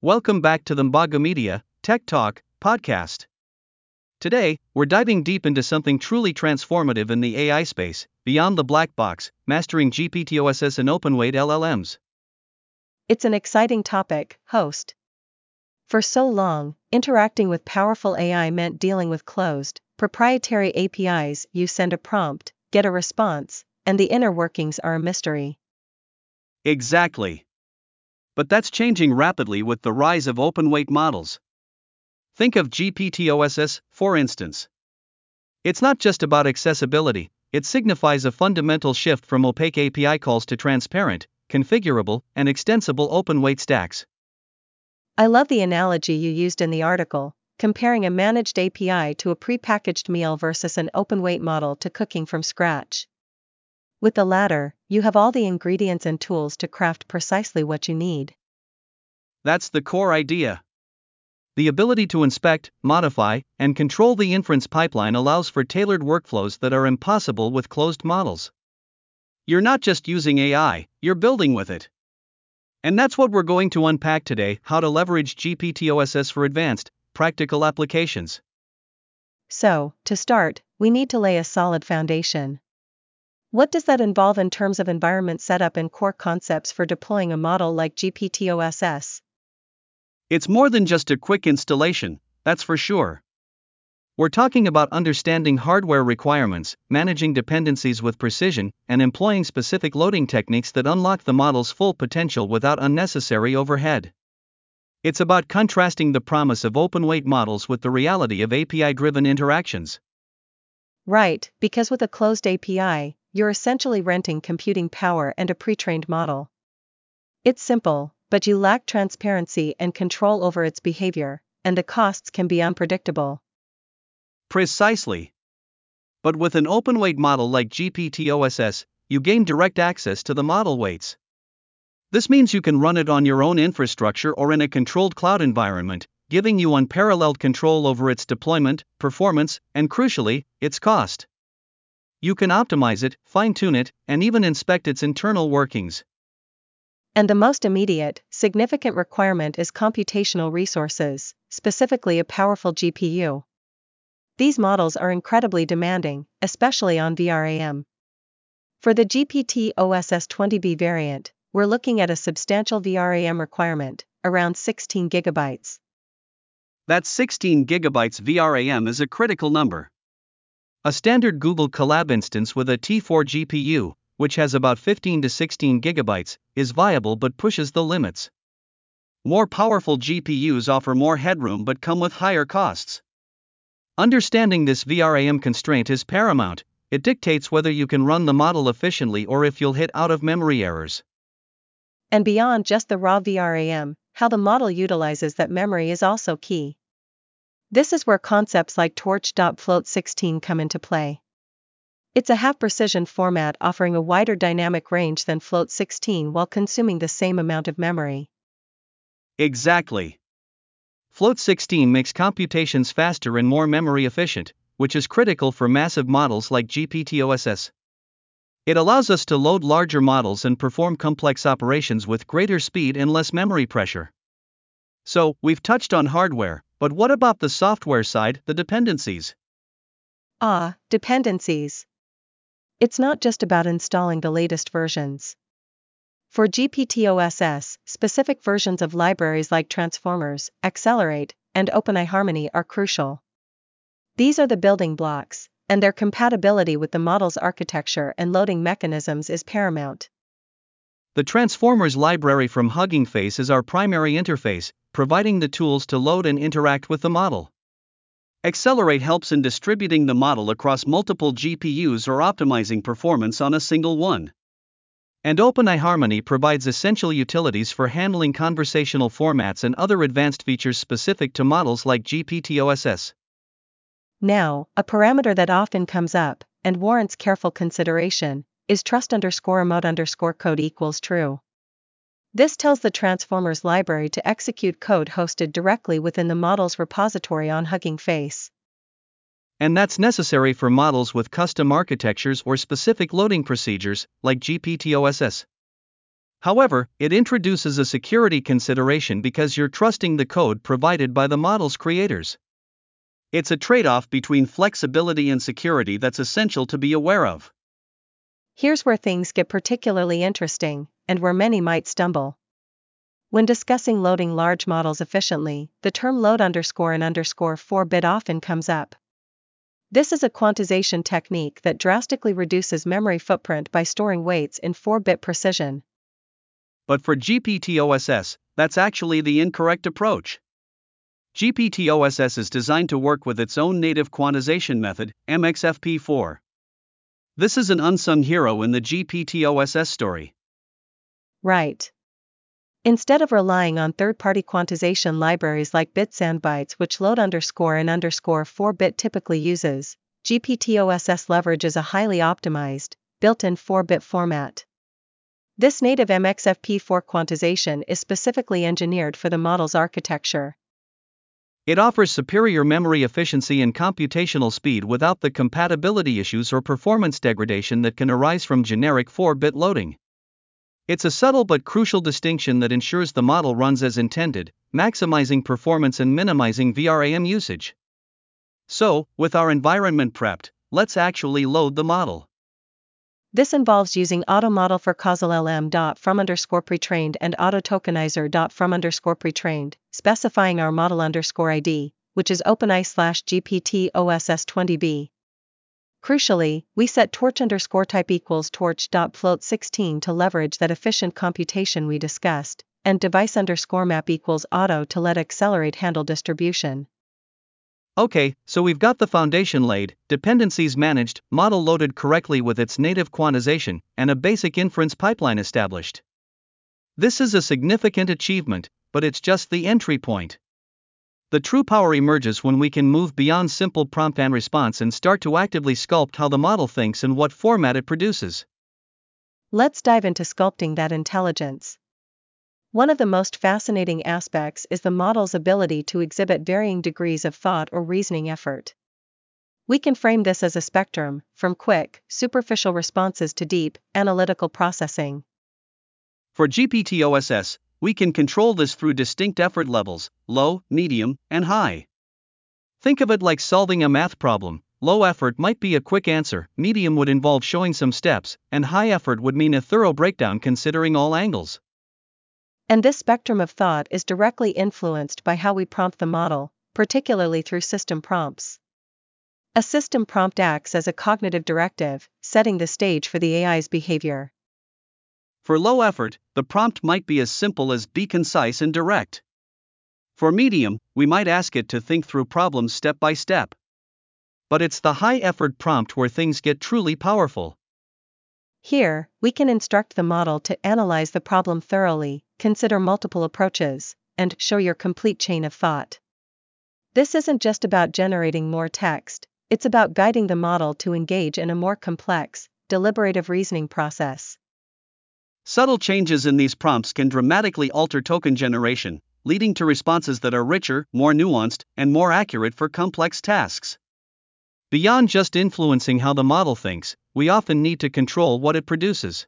Welcome back to the Mbaga Media Tech Talk podcast. Today, we're diving deep into something truly transformative in the AI space, beyond the black box, mastering GPTOSS and open-weight LLMs. It's an exciting topic, host. For so long, interacting with powerful AI meant dealing with closed, proprietary APIs. You send a prompt, get a response, and the inner workings are a mystery. Exactly. But that's changing rapidly with the rise of open-weight models. Think of GPTOSS, for instance. It's not just about accessibility, it signifies a fundamental shift from opaque API calls to transparent, configurable, and extensible open-weight stacks. I love the analogy you used in the article, comparing a managed API to a prepackaged meal versus an open-weight model to cooking from scratch. With the latter, you have all the ingredients and tools to craft precisely what you need. That's the core idea. The ability to inspect, modify, and control the inference pipeline allows for tailored workflows that are impossible with closed models. You're not just using AI, you're building with it. And that's what we're going to unpack today: how to leverage GPTOSS for advanced, practical applications. So, to start, we need to lay a solid foundation. What does that involve in terms of environment setup and core concepts for deploying a model like GPTOSS? It's more than just a quick installation, that's for sure. We're talking about understanding hardware requirements, managing dependencies with precision, and employing specific loading techniques that unlock the model's full potential without unnecessary overhead. It's about contrasting the promise of open-weight models with the reality of API-driven interactions. Right, because with a closed API, you're essentially renting computing power and a pre-trained model. It's simple, but you lack transparency and control over its behavior, and the costs can be unpredictable. Precisely. But with an open-weight model like GPTOSS, you gain direct access to the model weights. This means you can run it on your own infrastructure or in a controlled cloud environment, giving you unparalleled control over its deployment, performance, and crucially, its cost. You can optimize it, fine-tune it, and even inspect its internal workings. And the most immediate, significant requirement is computational resources, specifically a powerful GPU. These models are incredibly demanding, especially on VRAM. For the GPTOSS 20B variant, we're looking at a substantial VRAM requirement, around 16 GB. That 16 GB VRAM is a critical number. A standard Google Colab instance with a T4 GPU, which has about 15 to 16 GB, is viable but pushes the limits. More powerful GPUs offer more headroom but come with higher costs. Understanding this VRAM constraint is paramount. It dictates whether you can run the model efficiently or if you'll hit out-of-memory errors. And beyond just the raw VRAM, how the model utilizes that memory is also key. This is where concepts like Torch.Float16 come into play. It's a half-precision format offering a wider dynamic range than Float16 while consuming the same amount of memory. Exactly. Float16 makes computations faster and more memory efficient, which is critical for massive models like GPTOSS. It allows us to load larger models and perform complex operations with greater speed and less memory pressure. So, we've touched on hardware, but what about the software side, the dependencies? Dependencies. It's not just about installing the latest versions. For GPTOSS, specific versions of libraries like Transformers, Accelerate, and OpenEyeHarmony are crucial. These are the building blocks, and their compatibility with the model's architecture and loading mechanisms is paramount. The Transformers library from Hugging Face is our primary interface, providing the tools to load and interact with the model. Accelerate helps in distributing the model across multiple GPUs or optimizing performance on a single one. And OpenEyeHarmony provides essential utilities for handling conversational formats and other advanced features specific to models like GPTOSS. Now, a parameter that often comes up, and warrants careful consideration, is trust_remote_code equals true. This tells the Transformers library to execute code hosted directly within the model's repository on Hugging Face. And that's necessary for models with custom architectures or specific loading procedures, like GPTOSS. However, it introduces a security consideration because you're trusting the code provided by the model's creators. It's a trade-off between flexibility and security that's essential to be aware of. Here's where things get particularly interesting, and where many might stumble. When discussing loading large models efficiently, the term load _ and _ 4-bit often comes up. This is a quantization technique that drastically reduces memory footprint by storing weights in 4-bit precision. But for GPT-OSS, that's actually the incorrect approach. GPT-OSS is designed to work with its own native quantization method, MXFP4. This is an unsung hero in the GPT-OSS story. Right. Instead of relying on third-party quantization libraries like Bitsandbytes, which load _ and _ 4-bit typically uses, GPT-OSS leverages a highly optimized, built-in 4-bit format. This native MXFP4 quantization is specifically engineered for the model's architecture. It offers superior memory efficiency and computational speed without the compatibility issues or performance degradation that can arise from generic 4-bit loading. It's a subtle but crucial distinction that ensures the model runs as intended, maximizing performance and minimizing VRAM usage. So, with our environment prepped, let's actually load the model. This involves using AutoModel for causal LM from _ pretrained and AutoTokenizer from _ pretrained, specifying our model _ ID, which is OpenEye/GPT-OSS20B. Crucially, we set torch _ type equals torch.float16 to leverage that efficient computation we discussed, and device _ map equals auto to let accelerate handle distribution. Okay, so we've got the foundation laid, dependencies managed, model loaded correctly with its native quantization, and a basic inference pipeline established. This is a significant achievement, but it's just the entry point. The true power emerges when we can move beyond simple prompt and response and start to actively sculpt how the model thinks and what format it produces. Let's dive into sculpting that intelligence. One of the most fascinating aspects is the model's ability to exhibit varying degrees of thought or reasoning effort. We can frame this as a spectrum, from quick, superficial responses to deep, analytical processing. For GPT-OSS, we can control this through distinct effort levels, low, medium, and high. Think of it like solving a math problem. Low effort might be a quick answer, medium would involve showing some steps, and high effort would mean a thorough breakdown considering all angles. And this spectrum of thought is directly influenced by how we prompt the model, particularly through system prompts. A system prompt acts as a cognitive directive, setting the stage for the AI's behavior. For low effort, the prompt might be as simple as be concise and direct. For medium, we might ask it to think through problems step by step. But it's the high effort prompt where things get truly powerful. Here, we can instruct the model to analyze the problem thoroughly, consider multiple approaches, and show your complete chain of thought. This isn't just about generating more text, it's about guiding the model to engage in a more complex, deliberative reasoning process. Subtle changes in these prompts can dramatically alter token generation, leading to responses that are richer, more nuanced, and more accurate for complex tasks. Beyond just influencing how the model thinks, we often need to control what it produces.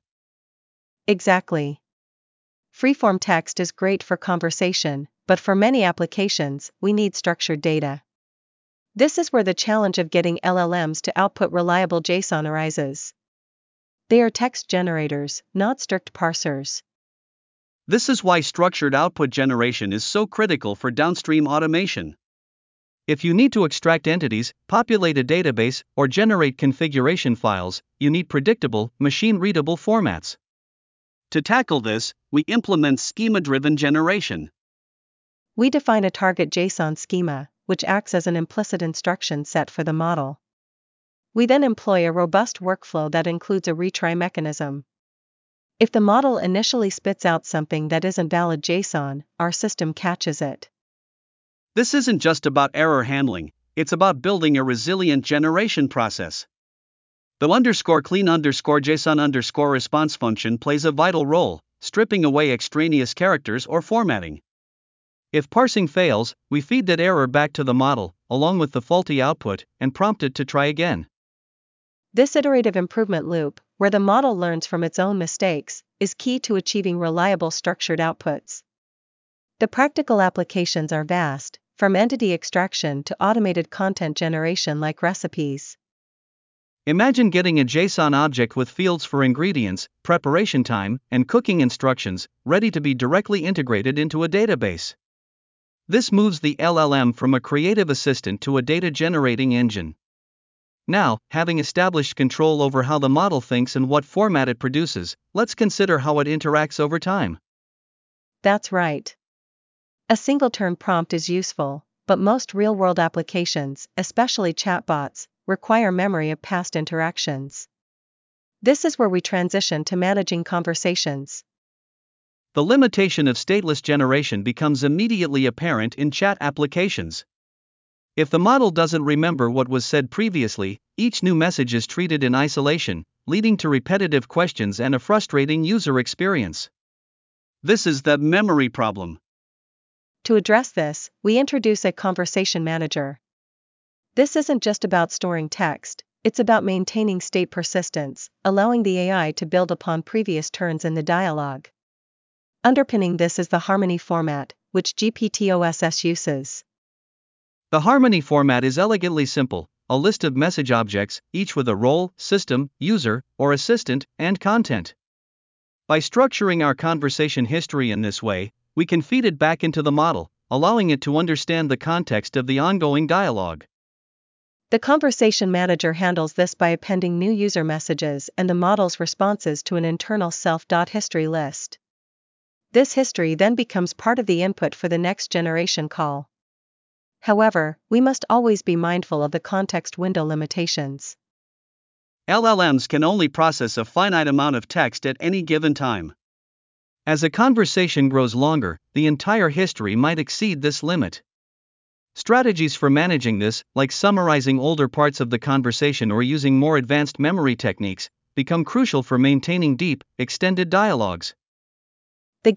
Exactly. Freeform text is great for conversation, but for many applications, we need structured data. This is where the challenge of getting LLMs to output reliable JSON arises. They are text generators, not strict parsers. This is why structured output generation is so critical for downstream automation. If you need to extract entities, populate a database, or generate configuration files, you need predictable, machine-readable formats. To tackle this, we implement schema-driven generation. We define a target JSON schema, which acts as an implicit instruction set for the model. We then employ a robust workflow that includes a retry mechanism. If the model initially spits out something that isn't valid JSON, our system catches it. This isn't just about error handling, it's about building a resilient generation process. The _clean JSON response function plays a vital role, stripping away extraneous characters or formatting. If parsing fails, we feed that error back to the model, along with the faulty output, and prompt it to try again. This iterative improvement loop, where the model learns from its own mistakes, is key to achieving reliable structured outputs. The practical applications are vast, from entity extraction to automated content generation like recipes. Imagine getting a JSON object with fields for ingredients, preparation time, and cooking instructions, ready to be directly integrated into a database. This moves the LLM from a creative assistant to a data-generating engine. Now, having established control over how the model thinks and what format it produces, let's consider how it interacts over time. That's right. A single-turn prompt is useful, but most real-world applications, especially chatbots, require memory of past interactions. This is where we transition to managing conversations. The limitation of stateless generation becomes immediately apparent in chat applications. If the model doesn't remember what was said previously, each new message is treated in isolation, leading to repetitive questions and a frustrating user experience. This is the memory problem. To address this, we introduce a conversation manager. This isn't just about storing text, it's about maintaining state persistence, allowing the AI to build upon previous turns in the dialogue. Underpinning this is the Harmony format, which GPT-OSS uses. The Harmony format is elegantly simple, a list of message objects, each with a role, system, user, or assistant, and content. By structuring our conversation history in this way, we can feed it back into the model, allowing it to understand the context of the ongoing dialogue. The conversation manager handles this by appending new user messages and the model's responses to an internal self.history list. This history then becomes part of the input for the next generation call. However, we must always be mindful of the context window limitations. LLMs can only process a finite amount of text at any given time. As a conversation grows longer, the entire history might exceed this limit. Strategies for managing this, like summarizing older parts of the conversation or using more advanced memory techniques, become crucial for maintaining deep, extended dialogues. The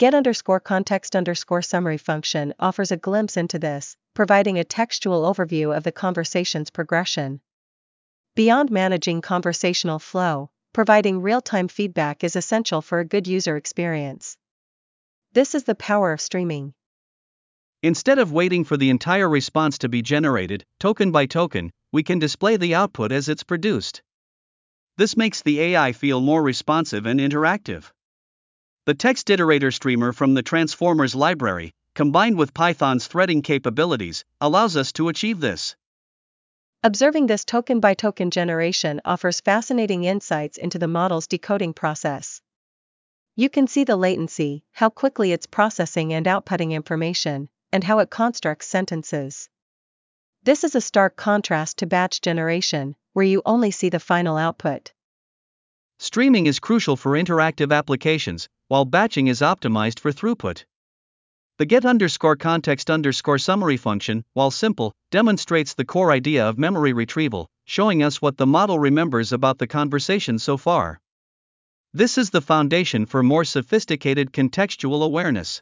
get_context_summary function offers a glimpse into this, providing a textual overview of the conversation's progression. Beyond managing conversational flow, providing real-time feedback is essential for a good user experience. This is the power of streaming. Instead of waiting for the entire response to be generated, token by token, we can display the output as it's produced. This makes the AI feel more responsive and interactive. The text iterator streamer from the Transformers library, combined with Python's threading capabilities, allows us to achieve this. Observing this token-by-token generation offers fascinating insights into the model's decoding process. You can see the latency, how quickly it's processing and outputting information, and how it constructs sentences. This is a stark contrast to batch generation, where you only see the final output. Streaming is crucial for interactive applications, while batching is optimized for throughput. The get_context_summary function, while simple, demonstrates the core idea of memory retrieval, showing us what the model remembers about the conversation so far. This is the foundation for more sophisticated contextual awareness.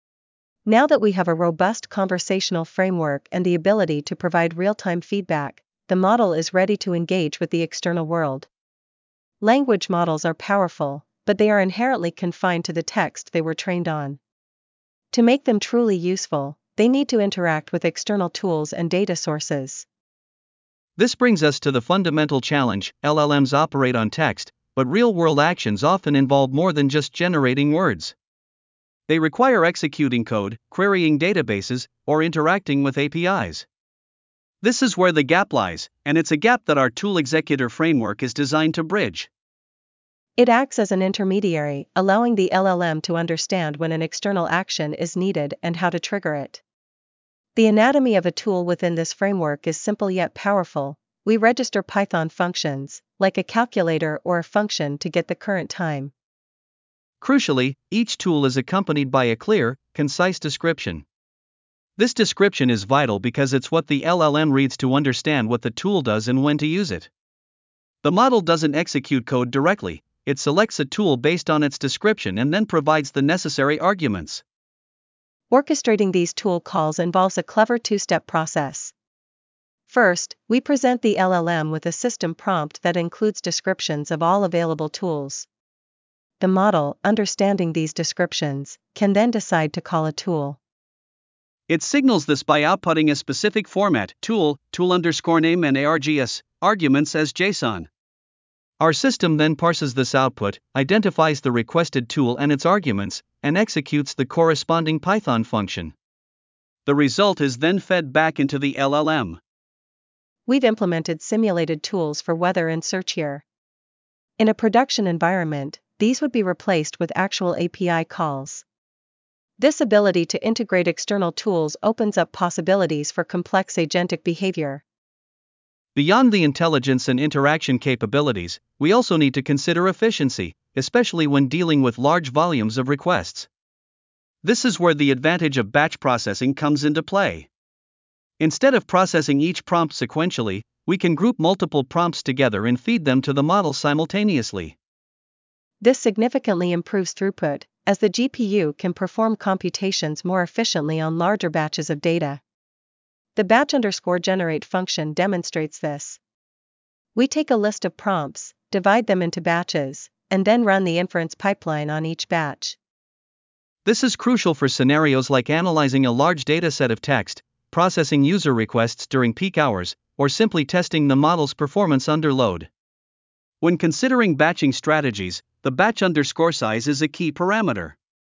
Now that we have a robust conversational framework and the ability to provide real-time feedback, the model is ready to engage with the external world. Language models are powerful, but they are inherently confined to the text they were trained on. To make them truly useful, they need to interact with external tools and data sources. This brings us to the fundamental challenge: LLMs operate on text, but real-world actions often involve more than just generating words. They require executing code, querying databases, or interacting with APIs. This is where the gap lies, and it's a gap that our tool executor framework is designed to bridge. It acts as an intermediary, allowing the LLM to understand when an external action is needed and how to trigger it. The anatomy of a tool within this framework is simple yet powerful. We register Python functions, like a calculator or a function, to get the current time. Crucially, each tool is accompanied by a clear, concise description. This description is vital because it's what the LLM reads to understand what the tool does and when to use it. The model doesn't execute code directly, it selects a tool based on its description and then provides the necessary arguments. Orchestrating these tool calls involves a clever two-step process. First, we present the LLM with a system prompt that includes descriptions of all available tools. The model, understanding these descriptions, can then decide to call a tool. It signals this by outputting a specific format, tool _name and args, arguments as JSON. Our system then parses this output, identifies the requested tool and its arguments, and executes the corresponding Python function. The result is then fed back into the LLM. We've implemented simulated tools for weather and search here. In a production environment, these would be replaced with actual API calls. This ability to integrate external tools opens up possibilities for complex agentic behavior. Beyond the intelligence and interaction capabilities, we also need to consider efficiency, especially when dealing with large volumes of requests. This is where the advantage of batch processing comes into play. Instead of processing each prompt sequentially, we can group multiple prompts together and feed them to the model simultaneously. This significantly improves throughput, as the GPU can perform computations more efficiently on larger batches of data. The batch_generate function demonstrates this. We take a list of prompts, divide them into batches, and then run the inference pipeline on each batch. This is crucial for scenarios like analyzing a large dataset of text, processing user requests during peak hours, or simply testing the model's performance under load. When considering batching strategies, the batch_size is a key parameter.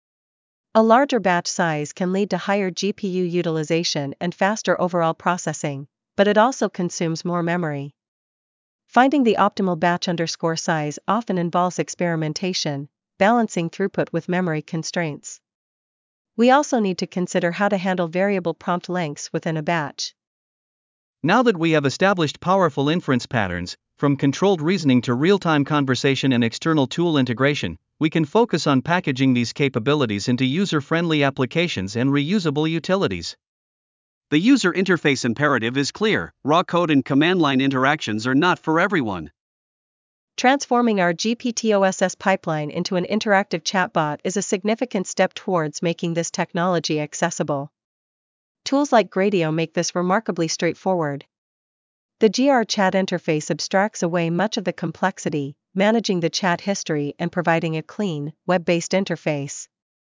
A larger batch size can lead to higher GPU utilization and faster overall processing, but it also consumes more memory. Finding the optimal batch_size often involves experimentation, balancing throughput with memory constraints. We also need to consider how to handle variable prompt lengths within a batch. Now that we have established powerful inference patterns, from controlled reasoning to real-time conversation and external tool integration, we can focus on packaging these capabilities into user-friendly applications and reusable utilities. The user interface imperative is clear: raw code and command line interactions are not for everyone. Transforming our GPT-OSS pipeline into an interactive chatbot is a significant step towards making this technology accessible. Tools like Gradio make this remarkably straightforward. The GR chat interface abstracts away much of the complexity, managing the chat history and providing a clean, web-based interface.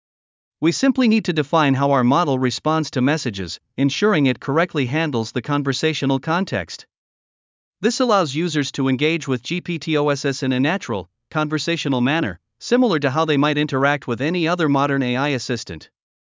We simply need to define how our model responds to messages, ensuring it correctly handles the conversational context. This allows users to engage with GPT-OSS in a natural, conversational manner, similar to how they might interact with any other modern AI assistant.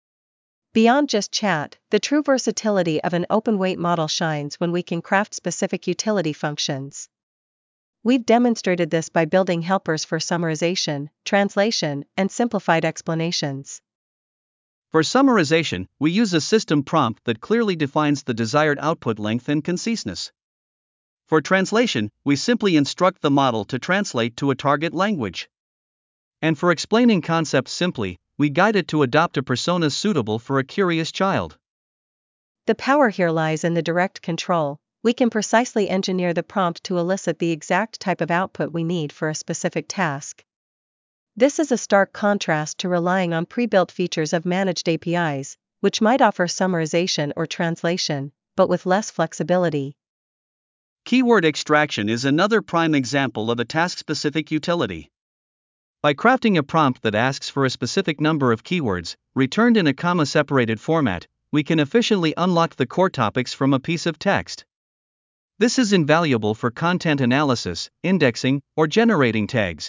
Beyond just chat, the true versatility of an open-weight model shines when we can craft specific utility functions. We've demonstrated this by building helpers for summarization, translation, and simplified explanations. For summarization, we use a system prompt that clearly defines the desired output length and conciseness. For translation, we simply instruct the model to translate to a target language. And for explaining concepts simply, we guide it to adopt a persona suitable for a curious child. The power here lies in the direct control. We can precisely engineer the prompt to elicit the exact type of output we need for a specific task. This is a stark contrast to relying on pre-built features of managed APIs, which might offer summarization or translation, but with less flexibility. Keyword extraction is another prime example of a task-specific utility. By crafting a prompt that asks for a specific number of keywords, returned in a comma-separated format, we can efficiently unlock the core topics from a piece of text. This is invaluable for content analysis, indexing, or generating tags.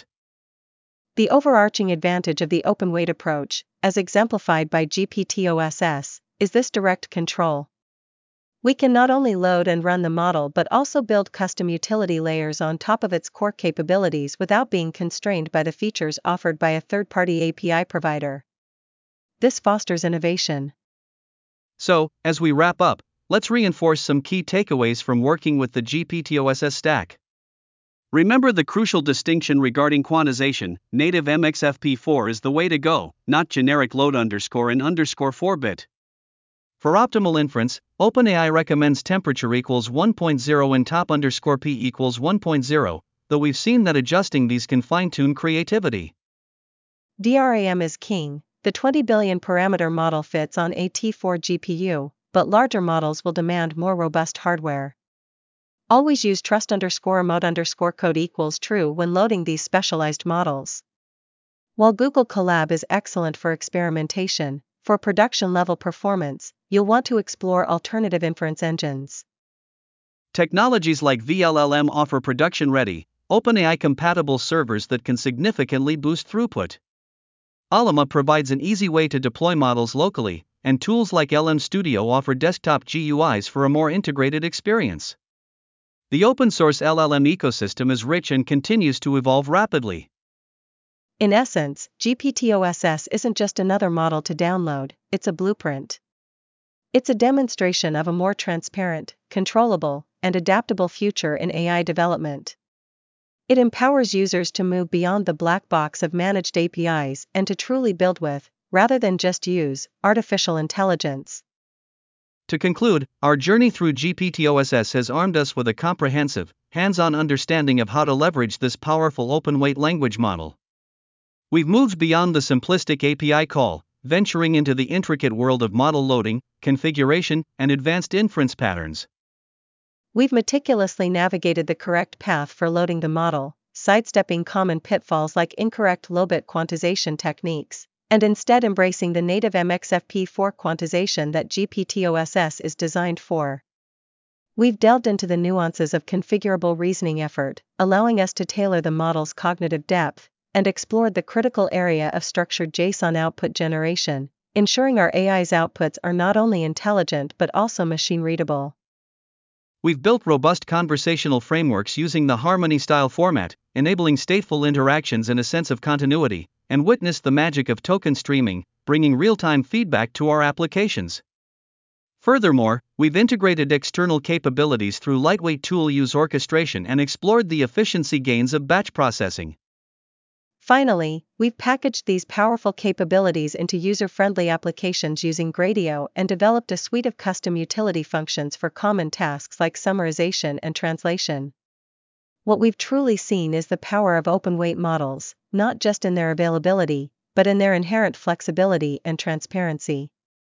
The overarching advantage of the open-weight approach, as exemplified by GPT-OSS, is this direct control. We can not only load and run the model but also build custom utility layers on top of its core capabilities without being constrained by the features offered by a third-party API provider. This fosters innovation. So, as we wrap up, let's reinforce some key takeaways from working with the GPT-OSS stack. Remember the crucial distinction regarding quantization: native MXFP4 is the way to go, not generic load _and_4-bit. For optimal inference, OpenAI recommends temperature equals 1.0 and top_p equals 1.0, though we've seen that adjusting these can fine-tune creativity. DRAM is king. The 20 billion parameter model fits on a T4 GPU, but larger models will demand more robust hardware. Always use trust_mode_code equals true when loading these specialized models. While Google Colab is excellent for experimentation, for production-level performance, you'll want to explore alternative inference engines. Technologies like vLLM offer production-ready, OpenAI-compatible servers that can significantly boost throughput. Allama provides an easy way to deploy models locally, and tools like LM Studio offer desktop GUIs for a more integrated experience. The open-source LLM ecosystem is rich and continues to evolve rapidly. In essence, GPT-OSS isn't just another model to download, it's a blueprint. It's a demonstration of a more transparent, controllable, and adaptable future in AI development. It empowers users to move beyond the black box of managed APIs and to truly build with, rather than just use, artificial intelligence. To conclude, our journey through GPT-OSS has armed us with a comprehensive, hands-on understanding of how to leverage this powerful open-weight language model. We've moved beyond the simplistic API call, venturing into the intricate world of model loading, configuration, and advanced inference patterns. We've meticulously navigated the correct path for loading the model, sidestepping common pitfalls like incorrect low-bit quantization techniques, and instead embracing the native MXFP4 quantization that GPT-OSS is designed for. We've delved into the nuances of configurable reasoning effort, allowing us to tailor the model's cognitive depth, and explored the critical area of structured JSON output generation, ensuring our AI's outputs are not only intelligent but also machine-readable. We've built robust conversational frameworks using the Harmony-style format, enabling stateful interactions and a sense of continuity, and witnessed the magic of token streaming, bringing real-time feedback to our applications. Furthermore, we've integrated external capabilities through lightweight tool use orchestration and explored the efficiency gains of batch processing. Finally, we've packaged these powerful capabilities into user-friendly applications using Gradio and developed a suite of custom utility functions for common tasks like summarization and translation. What we've truly seen is the power of open-weight models, not just in their availability, but in their inherent flexibility and transparency.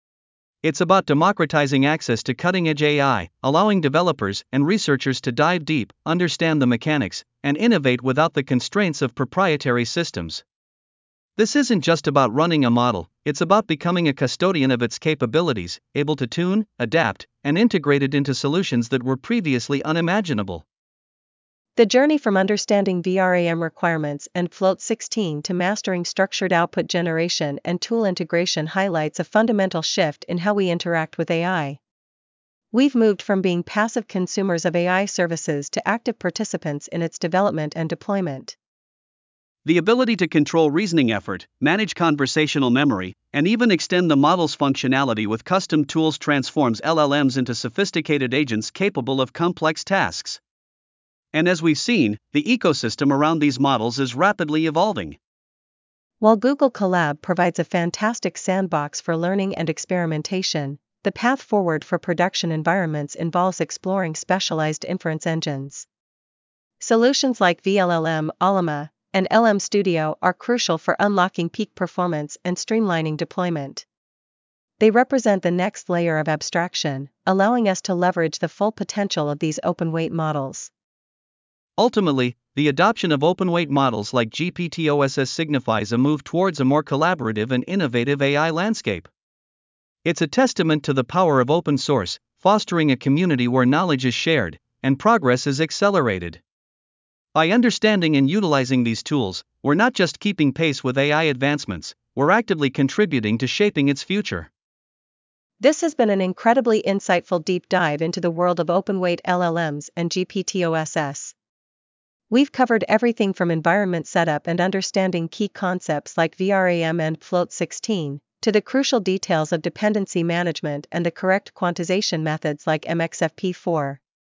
It's about democratizing access to cutting-edge AI, allowing developers and researchers to dive deep, understand the mechanics, and innovate without the constraints of proprietary systems. This isn't just about running a model, it's about becoming a custodian of its capabilities, able to tune, adapt, and integrate it into solutions that were previously unimaginable. The journey from understanding VRAM requirements and Float 16 to mastering structured output generation and tool integration highlights a fundamental shift in how we interact with AI. We've moved from being passive consumers of AI services to active participants in its development and deployment. The ability to control reasoning effort, manage conversational memory, and even extend the model's functionality with custom tools transforms LLMs into sophisticated agents capable of complex tasks. And as we've seen, the ecosystem around these models is rapidly evolving. While Google Colab provides a fantastic sandbox for learning and experimentation, the path forward for production environments involves exploring specialized inference engines. Solutions like vLLM, Allama, and LM Studio are crucial for unlocking peak performance and streamlining deployment. They represent the next layer of abstraction, allowing us to leverage the full potential of these open-weight models. Ultimately, the adoption of open-weight models like GPT-OSS signifies a move towards a more collaborative and innovative AI landscape. It's a testament to the power of open source, fostering a community where knowledge is shared and progress is accelerated. By understanding and utilizing these tools, we're not just keeping pace with AI advancements, we're actively contributing to shaping its future. This has been an incredibly insightful deep dive into the world of open-weight LLMs and GPT-OSS. We've covered everything from environment setup and understanding key concepts like VRAM and Float 16, to the crucial details of dependency management and the correct quantization methods like MXFP4.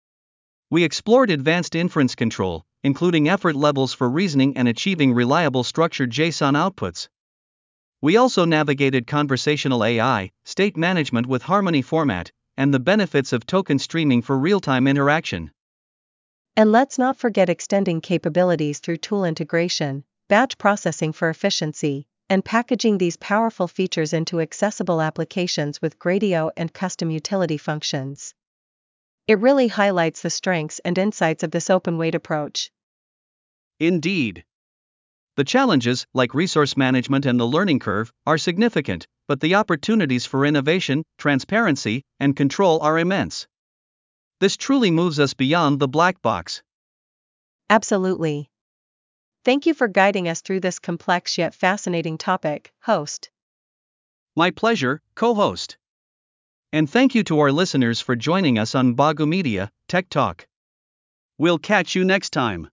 We explored advanced inference control, including effort levels for reasoning and achieving reliable structured JSON outputs. We also navigated conversational AI, state management with Harmony format, and the benefits of token streaming for real-time interaction. And let's not forget extending capabilities through tool integration, batch processing for efficiency, and packaging these powerful features into accessible applications with Gradio and custom utility functions. It really highlights the strengths and insights of this open weight approach. Indeed. The challenges, like resource management and the learning curve, are significant, but the opportunities for innovation, transparency, and control are immense. This truly moves us beyond the black box. Absolutely. Thank you for guiding us through this complex yet fascinating topic, host. My pleasure, co-host. And thank you to our listeners for joining us on Bagu Media, Tech Talk. We'll catch you next time.